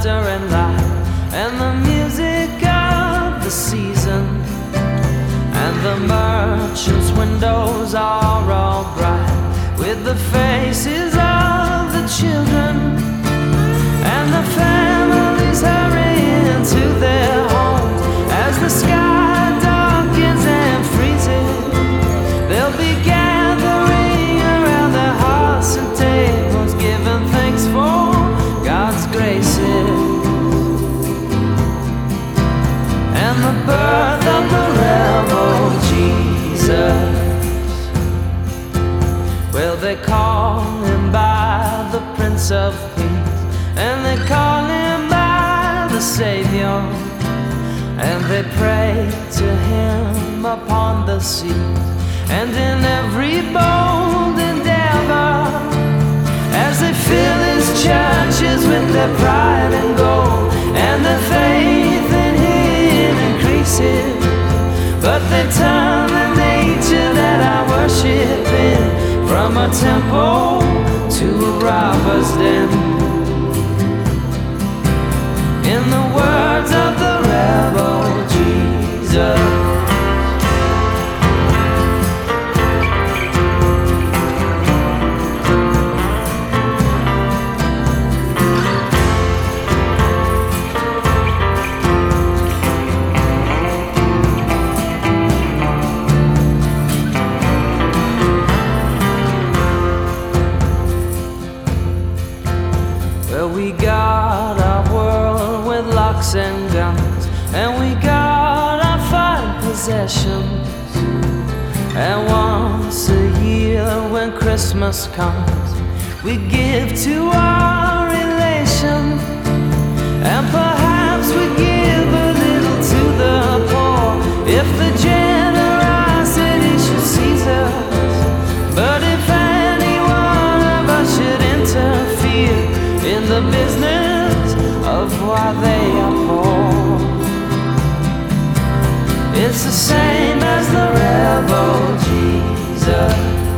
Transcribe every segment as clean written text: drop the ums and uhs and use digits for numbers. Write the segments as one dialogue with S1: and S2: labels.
S1: laughter and light, and the music of the season, and the merchants' windows are all bright with the faces of the children, and the families hurrying to their homes. As the sky darkens and freezes, they'll be gathering around their hearths and tables, giving thanks for God's graces and the birth of the rebel Jesus. Well, they call him by the Prince of Peace, and they call him by the Savior, and they pray to him upon the seas and in every bold endeavor, as they fill his churches with their pride and gold, and their faith in him increases. But they turn the nature that I worship in from a temple to a robber's den. In the words of the rebel Jesus, we got our world with locks and guns, and we got our fine possessions, and once a year when Christmas comes, we give to our relations, and perhaps we give a little to the poor if the generosity should seize us. But if any one of us should interfere in the business of why they are poor, it's the same as the rebel Jesus.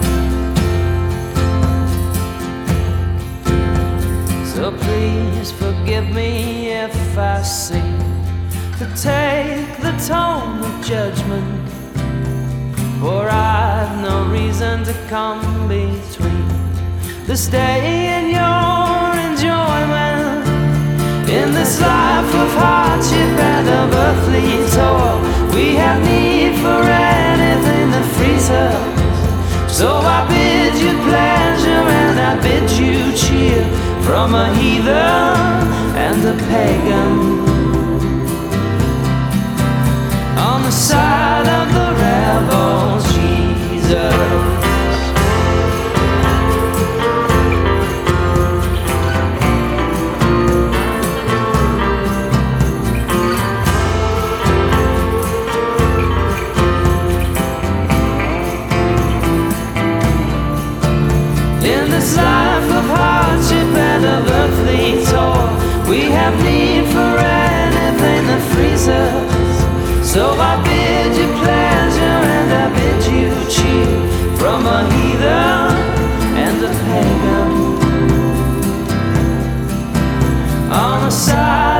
S1: So please forgive me if I seem to take the tone of judgment, for I've no reason to come between this day and your enjoyment. In this life of hardship and of earthly toil, we have need for anything that frees us. So I bid you pleasure and I bid you cheer from a heathen and a pagan, on the side of the rebel Jesus. This life of hardship and of earthly toil, we have need for anything that frees us. So I bid you pleasure and I bid you cheer from a heathen and a pagan, on the side